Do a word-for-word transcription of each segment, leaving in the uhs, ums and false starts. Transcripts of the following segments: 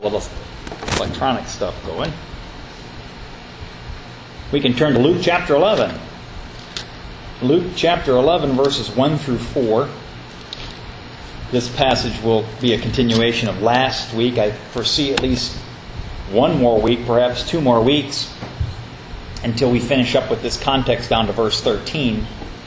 little electronic stuff going. We can turn to Luke chapter eleven. Luke chapter eleven, verses one through four. This passage will be a continuation of last week. I foresee at least one more week, perhaps two more weeks, until we finish up with this context down to verse thirteen.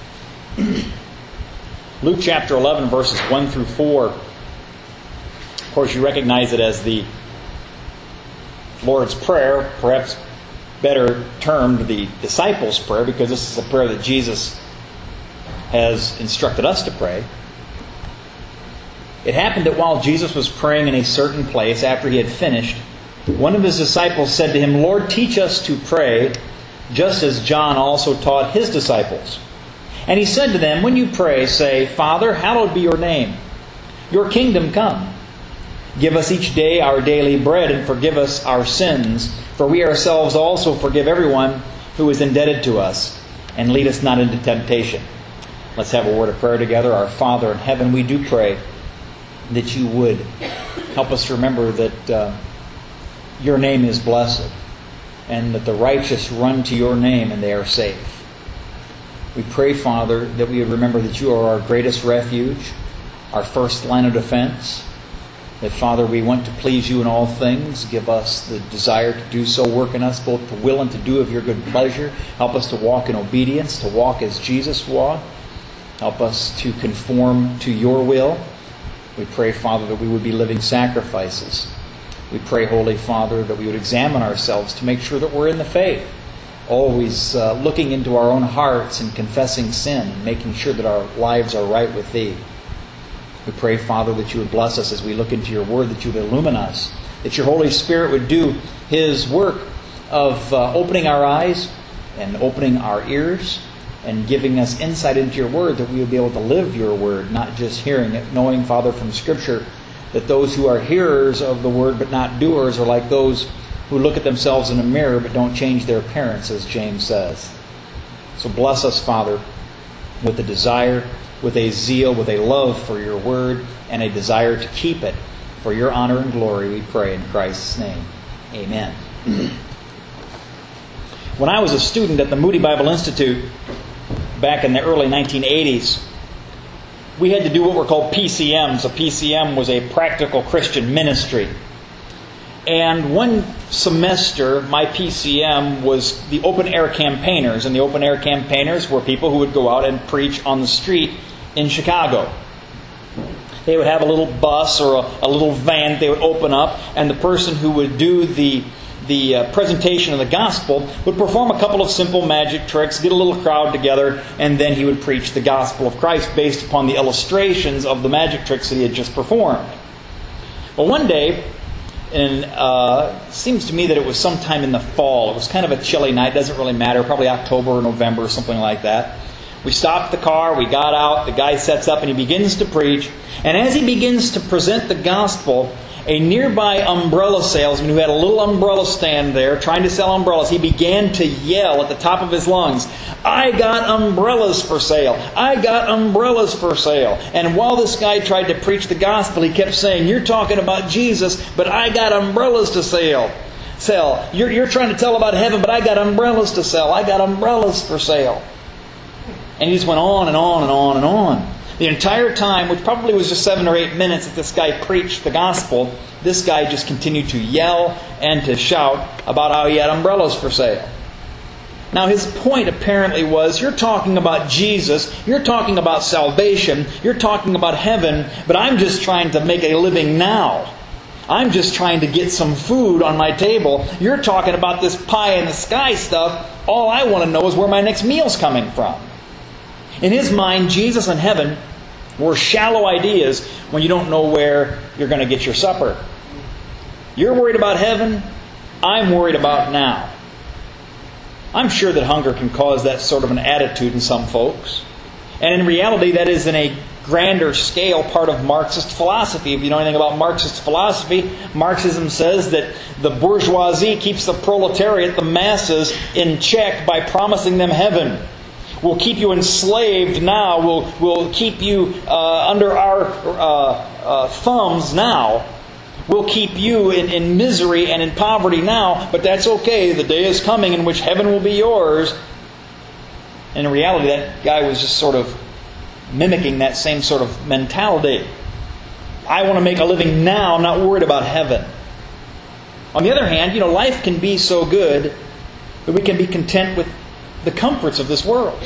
Luke chapter eleven, verses one through four. Of course, you recognize it as the Lord's Prayer, perhaps better termed the disciples' prayer, because this is a prayer that Jesus has instructed us to pray. It happened that while Jesus was praying in a certain place, after he had finished, one of his disciples said to him, "Lord, teach us to pray, just as John also taught his disciples." And he said to them, "When you pray, say, 'Father, hallowed be your name. Your kingdom come. Give us each day our daily bread, and forgive us our sins, for we ourselves also forgive everyone who is indebted to us. And lead us not into temptation.'" Let's have a word of prayer together. Our Father in heaven, we do pray that you would help us remember that uh, your name is blessed, and that the righteous run to your name and they are safe. We pray, Father, that we would remember that you are our greatest refuge, our first line of defense. That, Father, we want to please you in all things. Give us the desire to do so. Work in us both to will and to do of your good pleasure. Help us to walk in obedience, to walk as Jesus walked. Help us to conform to your will. We pray, Father, that we would be living sacrifices. We pray, Holy Father, that we would examine ourselves to make sure that we're in the faith. Always uh, looking into our own hearts and confessing sin and making sure that our lives are right with Thee. We pray, Father, that you would bless us as we look into your word, that you would illumine us, that your Holy Spirit would do his work of uh, opening our eyes and opening our ears and giving us insight into your word, that we would be able to live your word, not just hearing it, knowing, Father, from Scripture, that those who are hearers of the word but not doers are like those who look at themselves in a mirror but don't change their appearance, as James says. So bless us, Father, with a desire, with a zeal, with a love for your word, and a desire to keep it for your honor and glory, we pray in Christ's name. Amen. When I was a student at the Moody Bible Institute back in the early nineteen eighties, we had to do what were called P C Ms. A P C M was a practical Christian ministry. And one semester, my P C M was the open-air campaigners. And the open-air campaigners were people who would go out and preach on the street in Chicago. They would have a little bus or a, a little van that they would open up, and the person who would do the the uh, presentation of the gospel would perform a couple of simple magic tricks, get a little crowd together, and then he would preach the gospel of Christ based upon the illustrations of the magic tricks that he had just performed. Well, one day, and uh, it seems to me that it was sometime in the fall. It was kind of a chilly night. Doesn't really matter. Probably October or November or something like that. We stopped the car. We got out. The guy sets up and he begins to preach. And as he begins to present the gospel, a nearby umbrella salesman who had a little umbrella stand there trying to sell umbrellas, he began to yell at the top of his lungs, "I got umbrellas for sale! I got umbrellas for sale!" And while this guy tried to preach the gospel, he kept saying, "You're talking about Jesus, but I got umbrellas to sell. Sell. You're, you're trying to tell about heaven, but I got umbrellas to sell. I got umbrellas for sale." And he just went on and on and on and on. The entire time, which probably was just seven or eight minutes that this guy preached the gospel, this guy just continued to yell and to shout about how he had umbrellas for sale. Now his point apparently was, you're talking about Jesus, you're talking about salvation, you're talking about heaven, but I'm just trying to make a living now. I'm just trying to get some food on my table. You're talking about this pie in the sky stuff. All I want to know is where my next meal's coming from. In his mind, Jesus and heaven were shallow ideas when you don't know where you're going to get your supper. You're worried about heaven. I'm worried about now. I'm sure that hunger can cause that sort of an attitude in some folks. And in reality, that is in a grander scale part of Marxist philosophy. If you know anything about Marxist philosophy, Marxism says that the bourgeoisie keeps the proletariat, the masses, in check by promising them heaven. We'll keep you enslaved now. We'll, we'll keep you uh, under our uh, uh, thumbs now. We'll keep you in, in misery and in poverty now, but that's okay. The day is coming in which heaven will be yours. And in reality, that guy was just sort of mimicking that same sort of mentality. I want to make a living now. I'm not worried about heaven. On the other hand, you know, life can be so good that we can be content with the comforts of this world.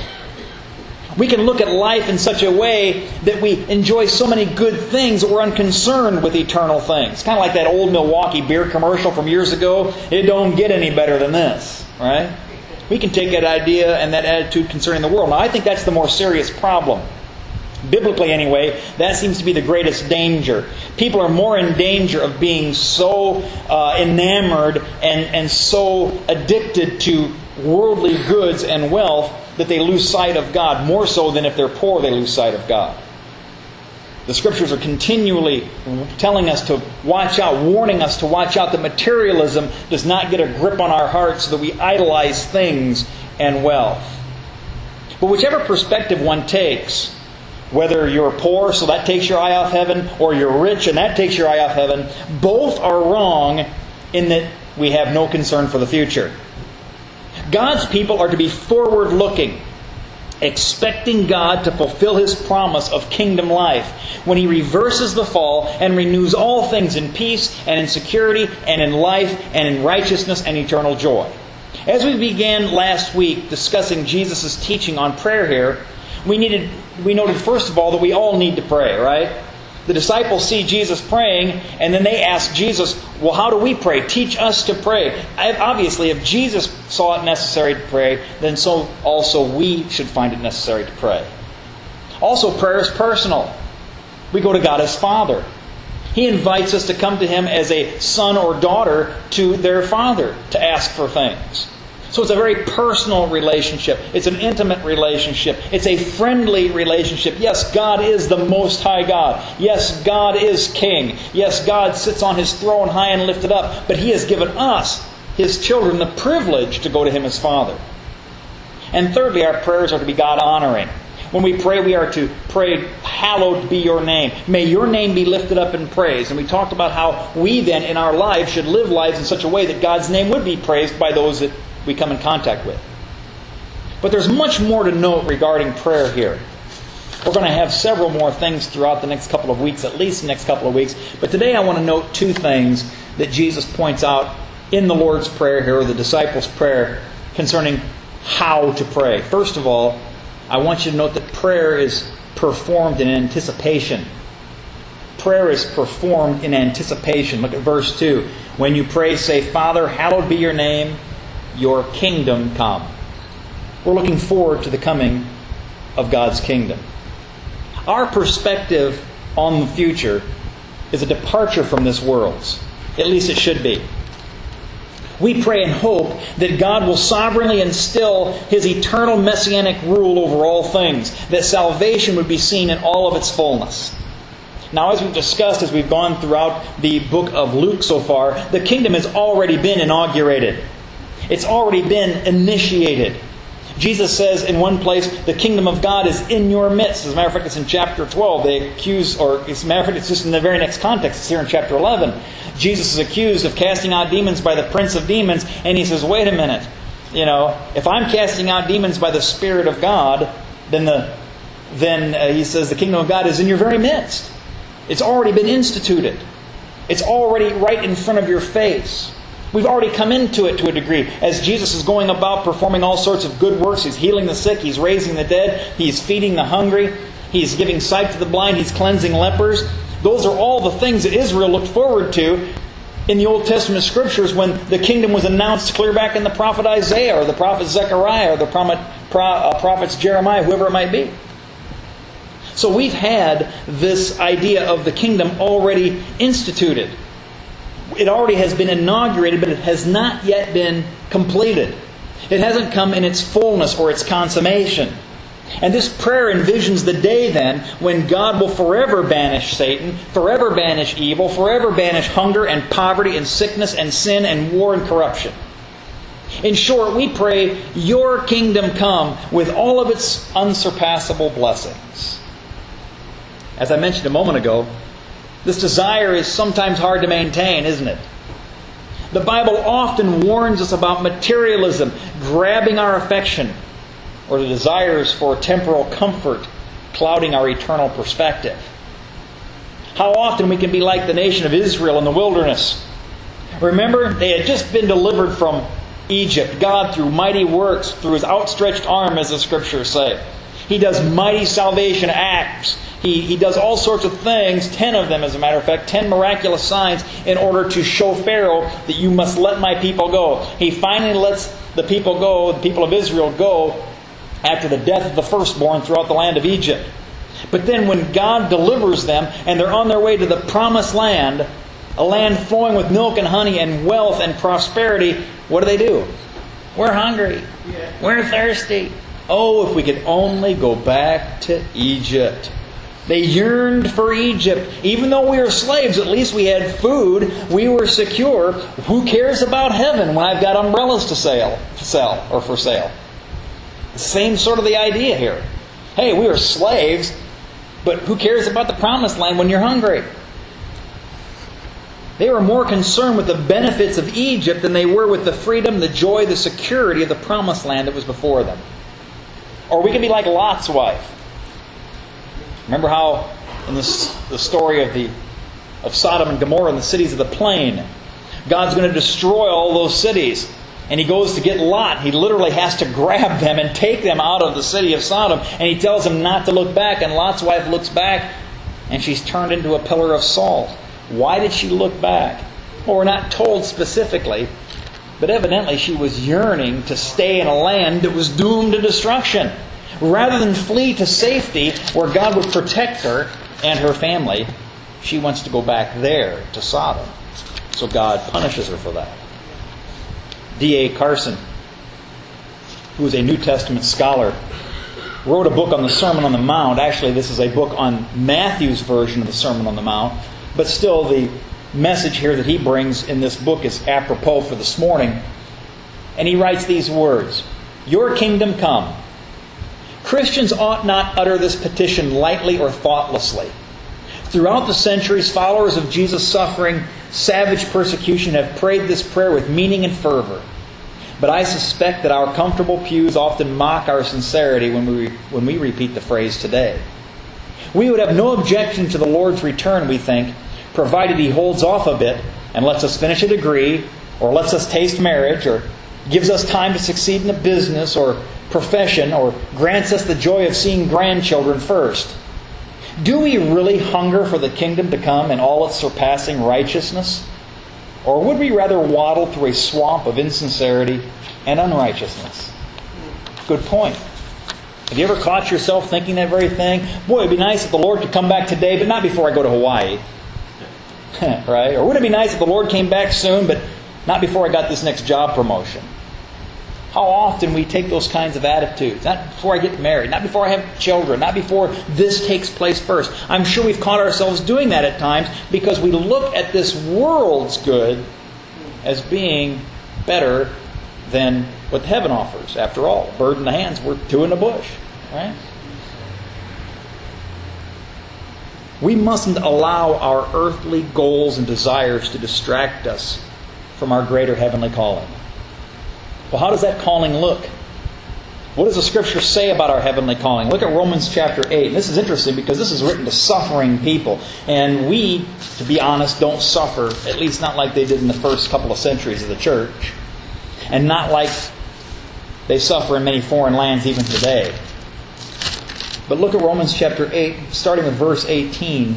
We can look at life in such a way that we enjoy so many good things that we're unconcerned with eternal things. Kind of like that old Milwaukee beer commercial from years ago. It don't get any better than this, right? We can take that idea and that attitude concerning the world. Now, I think that's the more serious problem. Biblically, anyway, that seems to be the greatest danger. People are more in danger of being so uh, enamored and, and so addicted to worldly goods and wealth that they lose sight of God, more so than if they're poor, they lose sight of God. The Scriptures are continually telling us to watch out, warning us to watch out that materialism does not get a grip on our hearts so that we idolize things and wealth. But whichever perspective one takes, whether you're poor, so that takes your eye off heaven, or you're rich and that takes your eye off heaven, both are wrong in that we have no concern for the future. God's people are to be forward-looking, expecting God to fulfill His promise of kingdom life when He reverses the fall and renews all things in peace and in security and in life and in righteousness and eternal joy. As we began last week discussing Jesus' teaching on prayer here, we needed we noted first of all that we all need to pray, right? The disciples see Jesus praying, and then they ask Jesus, well, how do we pray? Teach us to pray. Obviously, if Jesus saw it necessary to pray, then so also we should find it necessary to pray. Also, prayer is personal. We go to God as Father. He invites us to come to Him as a son or daughter to their Father to ask for things. So it's a very personal relationship. It's an intimate relationship. It's a friendly relationship. Yes, God is the Most High God. Yes, God is King. Yes, God sits on His throne high and lifted up. But He has given us, His children, the privilege to go to Him as Father. And thirdly, our prayers are to be God-honoring. When we pray, we are to pray, hallowed be your name. May your name be lifted up in praise. And we talked about how we then, in our lives, should live lives in such a way that God's name would be praised by those that we come in contact with. But there's much more to note regarding prayer here. We're going to have several more things throughout the next couple of weeks, at least the next couple of weeks. But today I want to note two things that Jesus points out in the Lord's Prayer here, or the disciples' prayer, concerning how to pray. First of all, I want you to note that prayer is performed in anticipation. Prayer is performed in anticipation. Look at verse two. When you pray, say, Father, hallowed be your name. Your kingdom come. We're looking forward to the coming of God's kingdom. Our perspective on the future is a departure from this world's. At least it should be. We pray and hope that God will sovereignly instill His eternal messianic rule over all things, that salvation would be seen in all of its fullness. Now, as we've discussed, as we've gone throughout the book of Luke so far, the kingdom has already been inaugurated. It's already been initiated. Jesus says in one place, the kingdom of God is in your midst. As a matter of fact, it's in chapter twelve. They accuse, or as a matter of fact, it's just in the very next context. It's here in chapter eleven. Jesus is accused of casting out demons by the prince of demons. And He says, wait a minute. You know, if I'm casting out demons by the Spirit of God, then, the, then uh, He says the kingdom of God is in your very midst. It's already been instituted. It's already right in front of your face. We've already come into it to a degree. As Jesus is going about performing all sorts of good works, He's healing the sick, He's raising the dead, He's feeding the hungry, He's giving sight to the blind, He's cleansing lepers. Those are all the things that Israel looked forward to in the Old Testament Scriptures when the kingdom was announced clear back in the prophet Isaiah or the prophet Zechariah or the prophet, uh, prophets Jeremiah, whoever it might be. So we've had this idea of the kingdom already instituted. It already has been inaugurated, but it has not yet been completed. It hasn't come in its fullness or its consummation. And this prayer envisions the day then when God will forever banish Satan, forever banish evil, forever banish hunger and poverty and sickness and sin and war and corruption. In short, we pray, your kingdom come with all of its unsurpassable blessings. As I mentioned a moment ago, This desire is sometimes hard to maintain, isn't it? The Bible often warns us about materialism grabbing our affection, or the desires for temporal comfort clouding our eternal perspective. How often we can be like the nation of Israel in the wilderness. Remember, they had just been delivered from Egypt. God, through mighty works, through His outstretched arm, as the Scriptures say. He does mighty salvation acts. He, he does all sorts of things, ten of them as a matter of fact, ten miraculous signs in order to show Pharaoh that you must let my people go. He finally lets the people go, the people of Israel go, after the death of the firstborn throughout the land of Egypt. But then when God delivers them and they're on their way to the promised land, a land flowing with milk and honey and wealth and prosperity, what do they do? We're hungry. We're thirsty. Oh, if we could only go back to Egypt. They yearned for Egypt. Even though we were slaves, at least we had food. We were secure. Who cares about heaven when I've got umbrellas to sell, sell or for sale? Same sort of the idea here. Hey, we were slaves, but who cares about the promised land when you're hungry? They were more concerned with the benefits of Egypt than they were with the freedom, the joy, the security of the promised land that was before them. Or we can be like Lot's wife. Remember how in this, the story of the of Sodom and Gomorrah and the cities of the plain, God's going to destroy all those cities. And He goes to get Lot. He literally has to grab them and take them out of the city of Sodom. And He tells him not to look back. And Lot's wife looks back and she's turned into a pillar of salt. Why did she look back? Well, we're not told specifically. But evidently she was yearning to stay in a land that was doomed to destruction. Rather than flee to safety where God would protect her and her family, she wants to go back there to Sodom. So God punishes her for that. D A Carson, who is a New Testament scholar, wrote a book on the Sermon on the Mount. Actually, this is a book on Matthew's version of the Sermon on the Mount. But still, the message here that he brings in this book is apropos for this morning. And he writes these words: "Your kingdom come." Christians ought not utter this petition lightly or thoughtlessly. Throughout the centuries, followers of Jesus' suffering, savage persecution have prayed this prayer with meaning and fervor. But I suspect that our comfortable pews often mock our sincerity when we, when we repeat the phrase today. We would have no objection to the Lord's return, we think, provided He holds off a bit and lets us finish a degree, or lets us taste marriage, or gives us time to succeed in a business or profession, or grants us the joy of seeing grandchildren first. Do we really hunger for the kingdom to come in all its surpassing righteousness? Or would we rather waddle through a swamp of insincerity and unrighteousness? Good point. Have you ever caught yourself thinking that very thing? Boy, it'd be nice if the Lord could come back today, but not before I go to Hawaii. Right? Or would it be nice if the Lord came back soon, but not before I got this next job promotion? How often we take those kinds of attitudes. Not before I get married. Not before I have children. Not before this takes place first. I'm sure we've caught ourselves doing that at times because we look at this world's good as being better than what heaven offers. After all, a bird in the hand's worth two in the bush. Right? We mustn't allow our earthly goals and desires to distract us from our greater heavenly calling. Well, how does that calling look? What does the Scripture say about our heavenly calling? Look at Romans chapter eight. And this is interesting because this is written to suffering people. And we, to be honest, don't suffer, at least not like they did in the first couple of centuries of the church. And not like they suffer in many foreign lands even today. But look at Romans chapter eight, starting with verse eighteen.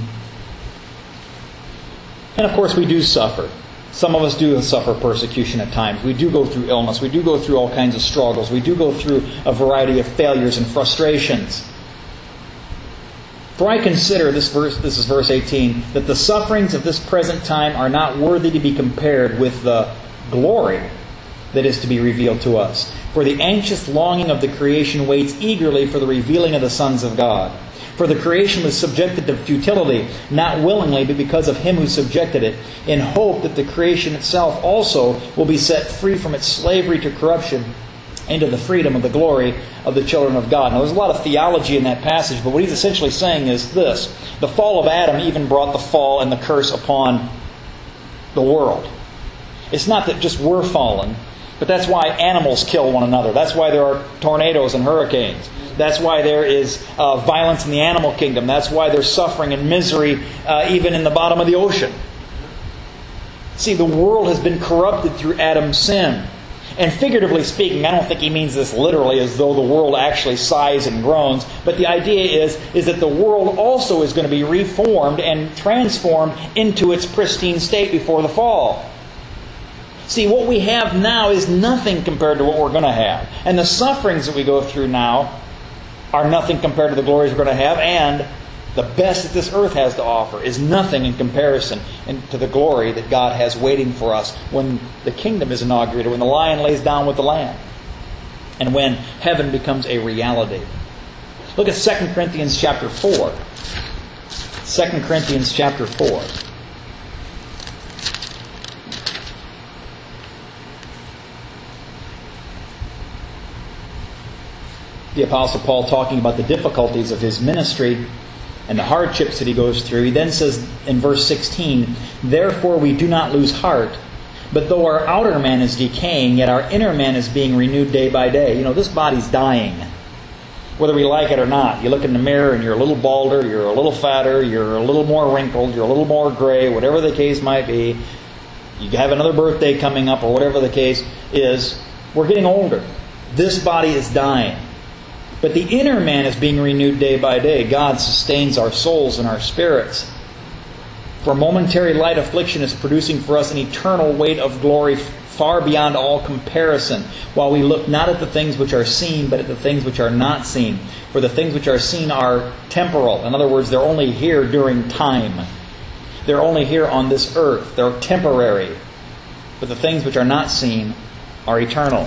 And of course we do suffer. Some of us do suffer persecution at times. We do go through illness. We do go through all kinds of struggles. We do go through a variety of failures and frustrations. For I consider, this verse, this is verse eighteen, that the sufferings of this present time are not worthy to be compared with the glory that is to be revealed to us. For the anxious longing of the creation waits eagerly for the revealing of the sons of God. For the creation was subjected to futility, not willingly, but because of Him who subjected it, in hope that the creation itself also will be set free from its slavery to corruption into the freedom of the glory of the children of God. Now, there's a lot of theology in that passage, but what he's essentially saying is this. The fall of Adam even brought the fall and the curse upon the world. It's not that just we're fallen, but that's why animals kill one another. That's why there are tornadoes and hurricanes. That's why there is uh, violence in the animal kingdom. That's why there's suffering and misery uh, even in the bottom of the ocean. See, the world has been corrupted through Adam's sin. And figuratively speaking, I don't think he means this literally as though the world actually sighs and groans. But the idea is, is that the world also is going to be reformed and transformed into its pristine state before the fall. See, what we have now is nothing compared to what we're going to have. And the sufferings that we go through now are nothing compared to the glories we're going to have. And the best that this earth has to offer is nothing in comparison to the glory that God has waiting for us when the kingdom is inaugurated, when the lion lays down with the lamb, and when heaven becomes a reality. Look at Second Corinthians chapter four. Second Corinthians chapter four. The Apostle Paul, talking about the difficulties of his ministry and the hardships that he goes through, he then says in verse sixteen, "Therefore we do not lose heart, but though our outer man is decaying, yet our inner man is being renewed day by day." You know, this body's dying, whether we like it or not. You look in the mirror and you're a little balder, you're a little fatter, you're a little more wrinkled, you're a little more gray, whatever the case might be. You have another birthday coming up or whatever the case is. We're getting older. This body is dying. But the inner man is being renewed day by day. God sustains our souls and our spirits. For momentary light affliction is producing for us an eternal weight of glory far beyond all comparison, while we look not at the things which are seen, but at the things which are not seen. For the things which are seen are temporal. In other words, they're only here during time. They're only here on this earth. They're temporary. But the things which are not seen are eternal.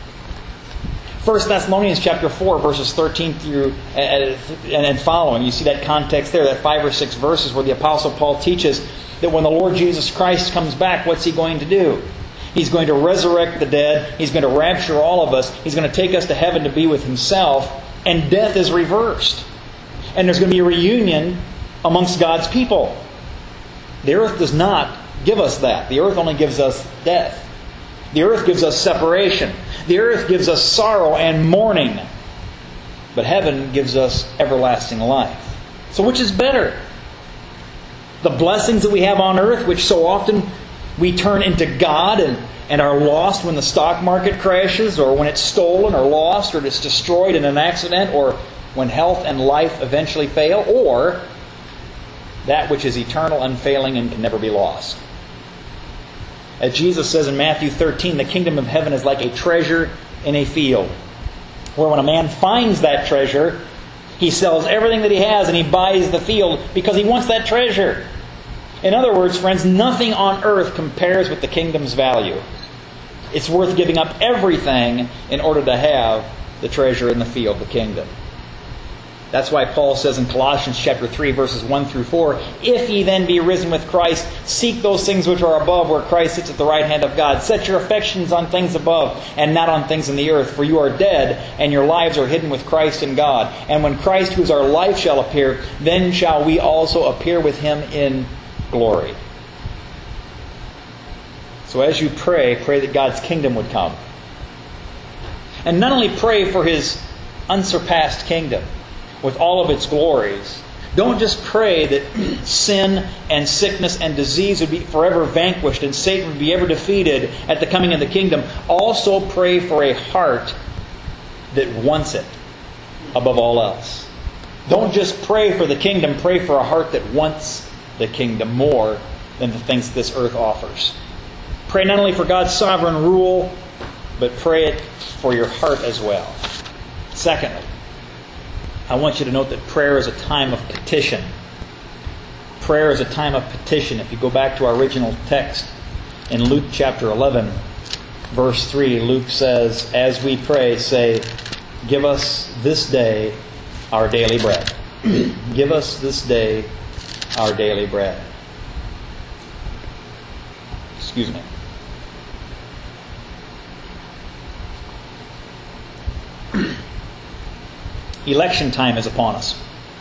First Thessalonians chapter four, verses thirteen through and following. You see that context there, that five or six verses where the Apostle Paul teaches that when the Lord Jesus Christ comes back, what's He going to do? He's going to resurrect the dead. He's going to rapture all of us. He's going to take us to heaven to be with Himself. And death is reversed. And there's going to be a reunion amongst God's people. The earth does not give us that. The earth only gives us death. The earth gives us separation. The earth gives us sorrow and mourning. But heaven gives us everlasting life. So which is better? The blessings that we have on earth, which so often we turn into God and, and are lost when the stock market crashes, or when it's stolen or lost, or it's destroyed in an accident, or when health and life eventually fail, or that which is eternal, unfailing, and can never be lost. As Jesus says in Matthew thirteen, the kingdom of heaven is like a treasure in a field, where when a man finds that treasure, he sells everything that he has and he buys the field because he wants that treasure. In other words, friends, nothing on earth compares with the kingdom's value. It's worth giving up everything in order to have the treasure in the field, the kingdom. That's why Paul says in Colossians chapter three, verses one through four, "If ye then be risen with Christ, seek those things which are above, where Christ sits at the right hand of God. Set your affections on things above, and not on things in the earth. For you are dead, and your lives are hidden with Christ in God. And when Christ, who is our life, shall appear, then shall we also appear with Him in glory." So as you pray, pray that God's kingdom would come. And not only pray for His unsurpassed kingdom, with all of its glories. Don't just pray that sin and sickness and disease would be forever vanquished and Satan would be ever defeated at the coming of the kingdom. Also pray for a heart that wants it above all else. Don't just pray for the kingdom. Pray for a heart that wants the kingdom more than the things that this earth offers. Pray not only for God's sovereign rule, but pray it for your heart as well. Secondly, I want you to note that prayer is a time of petition. Prayer is a time of petition. If you go back to our original text in Luke chapter eleven, verse three, Luke says, "As we pray, say, give us this day our daily bread." Give us this day our daily bread. Excuse me. Election time is upon us.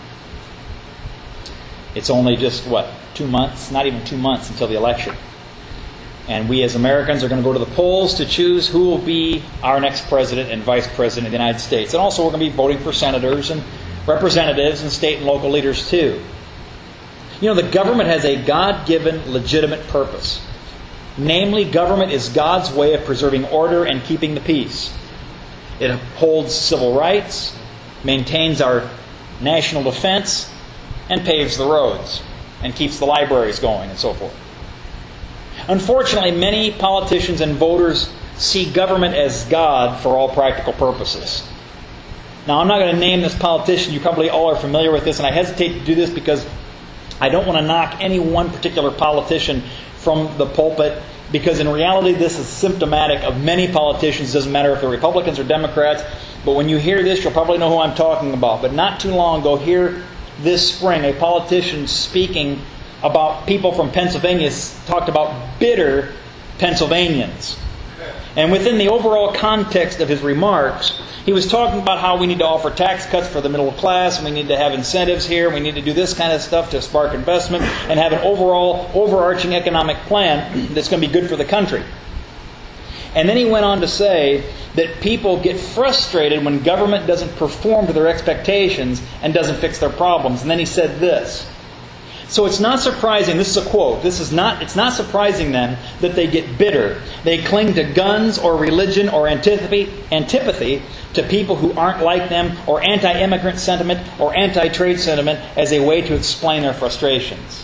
It's only just, what, two months? Not even two months until the election. And we as Americans are going to go to the polls to choose who will be our next president and vice president of the United States. And also we're going to be voting for senators and representatives and state and local leaders too. You know, the government has a God-given legitimate purpose. Namely, government is God's way of preserving order and keeping the peace. It upholds civil rights, maintains our national defense, and paves the roads, and keeps the libraries going, and so forth. Unfortunately, many politicians and voters see government as God for all practical purposes. Now, I'm not going to name this politician. You probably all are familiar with this, and I hesitate to do this because I don't want to knock any one particular politician from the pulpit, because in reality this is symptomatic of many politicians. It doesn't matter if they're Republicans or Democrats, but when you hear this, you'll probably know who I'm talking about. But not too long ago, here this spring, a politician speaking about people from Pennsylvania talked about bitter Pennsylvanians. And within the overall context of his remarks, he was talking about how we need to offer tax cuts for the middle class, and we need to have incentives here, we need to do this kind of stuff to spark investment, and have an overall, overarching economic plan that's going to be good for the country. And then he went on to say that people get frustrated when government doesn't perform to their expectations and doesn't fix their problems. And then he said this. So it's not surprising, this is a quote, this is not, it's not surprising then that they get bitter. They cling to guns or religion or antipathy, antipathy to people who aren't like them, or anti-immigrant sentiment or anti-trade sentiment as a way to explain their frustrations.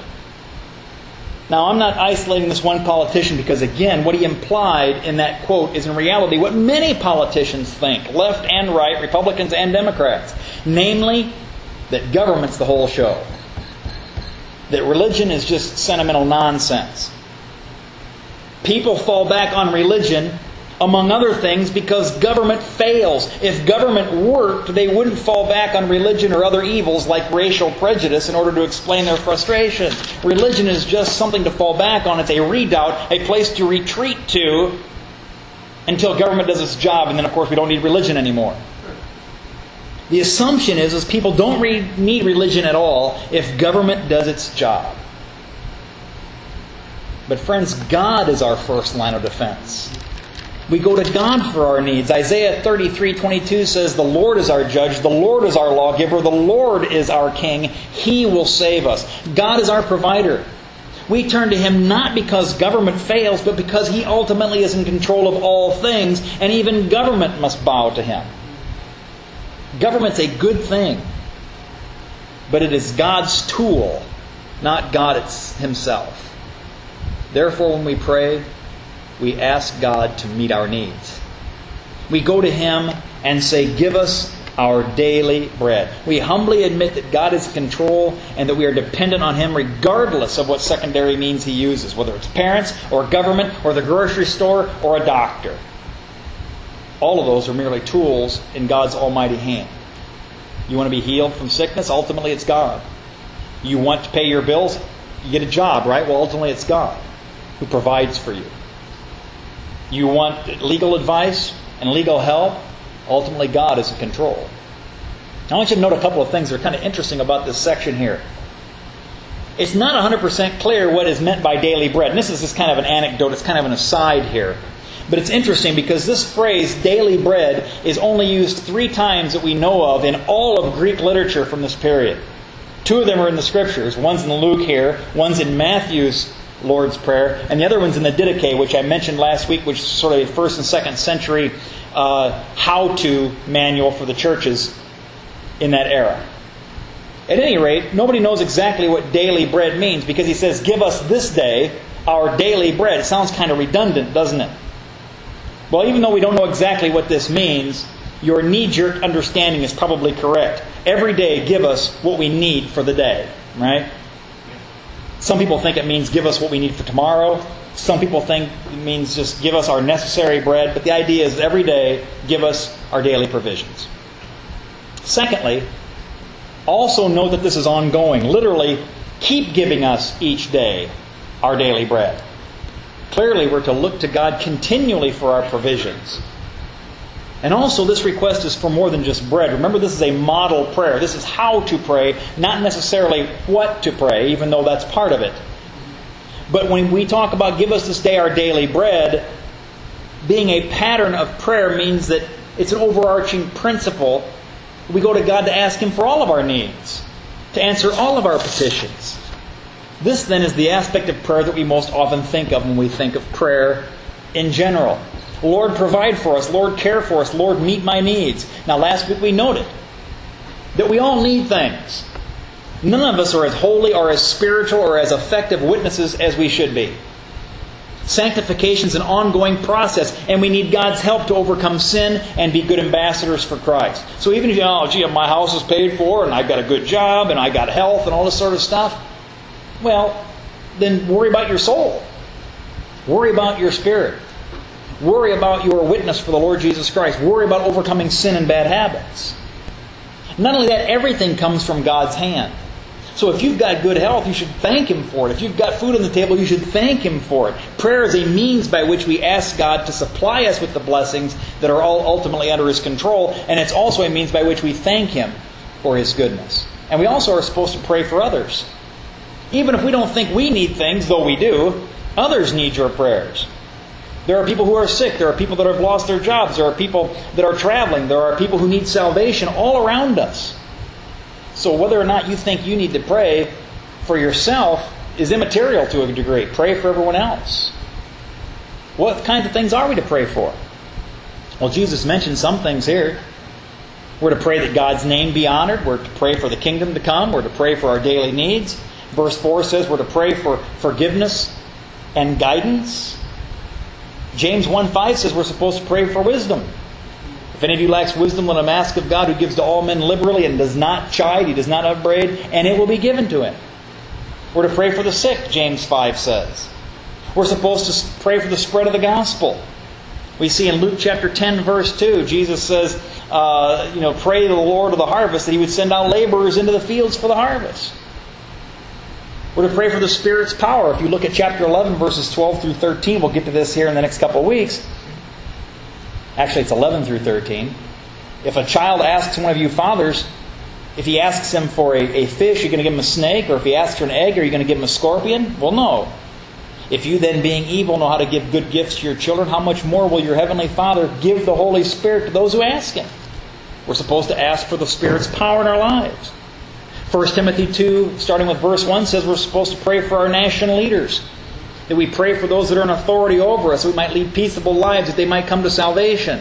Now, I'm not isolating this one politician because, again, what he implied in that quote is in reality what many politicians think, left and right, Republicans and Democrats. Namely, that government's the whole show. That religion is just sentimental nonsense. People fall back on religion, among other things, because government fails. If government worked, they wouldn't fall back on religion or other evils like racial prejudice in order to explain their frustration. Religion is just something to fall back on. It's a redoubt, a place to retreat to until government does its job, and then, of course, we don't need religion anymore. The assumption is, is people don't re- need religion at all if government does its job. But friends, God is our first line of defense. We go to God for our needs. Isaiah thirty-three twenty-two says, "The Lord is our judge, the Lord is our lawgiver, the Lord is our king. He will save us." God is our provider. We turn to Him not because government fails, but because He ultimately is in control of all things, and even government must bow to Him. Government's a good thing, but it is God's tool, not God Himself. Therefore, when we pray, we ask God to meet our needs. We go to Him and say, "Give us our daily bread." We humbly admit that God is in control and that we are dependent on Him regardless of what secondary means He uses, whether it's parents or government or the grocery store or a doctor. All of those are merely tools in God's almighty hand. You want to be healed from sickness? Ultimately, it's God. You want to pay your bills? You get a job, right? Well, ultimately, it's God who provides for you. You want legal advice and legal help? Ultimately, God is in control. I want you to note a couple of things that are kind of interesting about this section here. It's not one hundred percent clear what is meant by daily bread. And this is just kind of an anecdote. It's kind of an aside here. But it's interesting because this phrase, daily bread, is only used three times that we know of in all of Greek literature from this period. Two of them are in the Scriptures. One's in Luke here, one's in Matthew's Lord's Prayer, and the other one's in the Didache, which I mentioned last week, which is sort of a first and second century uh, how-to manual for the churches in that era. At any rate, nobody knows exactly what daily bread means because he says, "Give us this day our daily bread." It sounds kind of redundant, doesn't it? Well, even though we don't know exactly what this means, your knee-jerk understanding is probably correct. Every day, give us what we need for the day, right? Some people think it means give us what we need for tomorrow. Some people think it means just give us our necessary bread. But the idea is every day, give us our daily provisions. Secondly, also note that this is ongoing. Literally, keep giving us each day our daily bread. Clearly, we're to look to God continually for our provisions. And also, this request is for more than just bread. Remember, this is a model prayer. This is how to pray, not necessarily what to pray, even though that's part of it. But when we talk about give us this day our daily bread, being a pattern of prayer means that it's an overarching principle. We go to God to ask Him for all of our needs, to answer all of our petitions. This then is the aspect of prayer that we most often think of when we think of prayer in general. Lord, provide for us. Lord, care for us. Lord, meet my needs. Now, last week we noted that we all need things. None of us are as holy or as spiritual or as effective witnesses as we should be. Sanctification is an ongoing process, and we need God's help to overcome sin and be good ambassadors for Christ. So even if you know, oh, gee, my house is paid for, and I've got a good job, and I've got health, and all this sort of stuff, well, then worry about your soul. Worry about your spirit. Worry about your witness for the Lord Jesus Christ. Worry about overcoming sin and bad habits. Not only that, everything comes from God's hand. So if you've got good health, you should thank Him for it. If you've got food on the table, you should thank Him for it. Prayer is a means by which we ask God to supply us with the blessings that are all ultimately under His control. And it's also a means by which we thank Him for His goodness. And we also are supposed to pray for others. Even if we don't think we need things, though we do, others need your prayers. There are people who are sick. There are people that have lost their jobs. There are people that are traveling. There are people who need salvation all around us. So whether or not you think you need to pray for yourself is immaterial to a degree. Pray for everyone else. What kinds of things are we to pray for? Well, Jesus mentioned some things here. We're to pray that God's name be honored. We're to pray for the kingdom to come. We're to pray for our daily needs. Verse four says we're to pray for forgiveness and guidance. James one five says we're supposed to pray for wisdom. If any of you lacks wisdom, let him ask of God, who gives to all men liberally and does not chide, He does not upbraid, and it will be given to him. We're to pray for the sick, James five says. We're supposed to pray for the spread of the gospel. We see in Luke chapter ten, verse two, Jesus says, uh, you know, pray to the Lord of the harvest that He would send out laborers into the fields for the harvest. We're to pray for the Spirit's power. If you look at chapter eleven, verses twelve through thirteen, we'll get to this here in the next couple of weeks. Actually, it's eleven through thirteen. If a child asks one of you fathers, if he asks him for a, a fish, you're going to give him a snake? Or if he asks for an egg, are you going to give him a scorpion? Well, no. If you then, being evil, know how to give good gifts to your children, how much more will your Heavenly Father give the Holy Spirit to those who ask Him? We're supposed to ask for the Spirit's power in our lives. First Timothy two, starting with verse one, says we're supposed to pray for our national leaders. That we pray for those that are in authority over us, that we might lead peaceable lives, that they might come to salvation.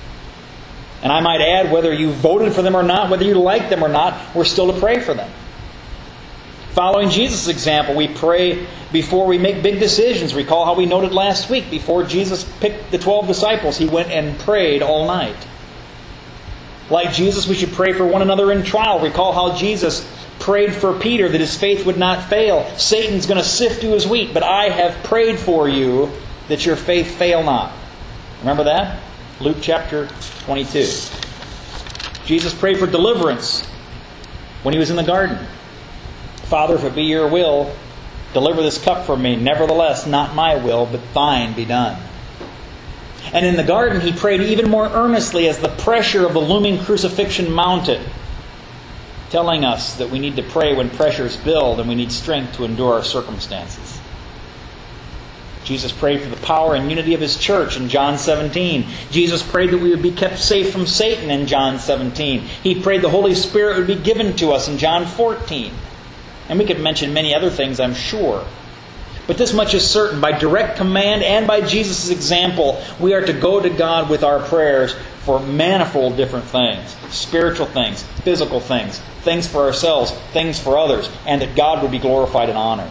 And I might add, whether you voted for them or not, whether you like them or not, we're still to pray for them. Following Jesus' example, we pray before we make big decisions. Recall how we noted last week, before Jesus picked the twelve disciples, He went and prayed all night. Like Jesus, we should pray for one another in trial. Recall how Jesus prayed for Peter that his faith would not fail. Satan's going to sift you as wheat, but I have prayed for you that your faith fail not. Remember that? Luke chapter twenty-two. Jesus prayed for deliverance when He was in the garden. Father, if it be your will, deliver this cup from me. Nevertheless, not my will, but thine be done. And in the garden, He prayed even more earnestly as the pressure of the looming crucifixion mounted, telling us that we need to pray when pressures build and we need strength to endure our circumstances. Jesus prayed for the power and unity of His church in John seventeen. Jesus prayed that we would be kept safe from Satan in John seventeen. He prayed the Holy Spirit would be given to us in John fourteen. And we could mention many other things, I'm sure. But this much is certain. By direct command and by Jesus' example, we are to go to God with our prayers for manifold different things. Spiritual things, physical things, things for ourselves, things for others, and that God would be glorified and honored.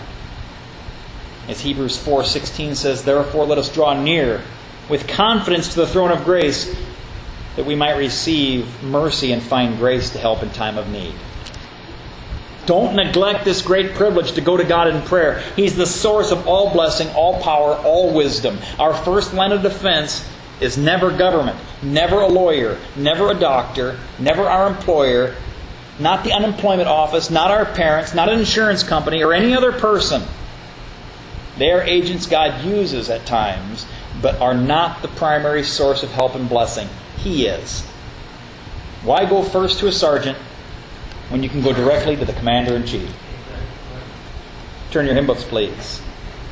As Hebrews four sixteen says, therefore let us draw near with confidence to the throne of grace, that we might receive mercy and find grace to help in time of need. Don't neglect this great privilege to go to God in prayer. He's the source of all blessing, all power, all wisdom. Our first line of defense is never government, never a lawyer, never a doctor, never our employer, not the unemployment office, not our parents, not an insurance company, or any other person. They are agents God uses at times, but are not the primary source of help and blessing. He is. Why go first to a sergeant when you can go directly to the commander-in-chief? Turn your hymn books, please.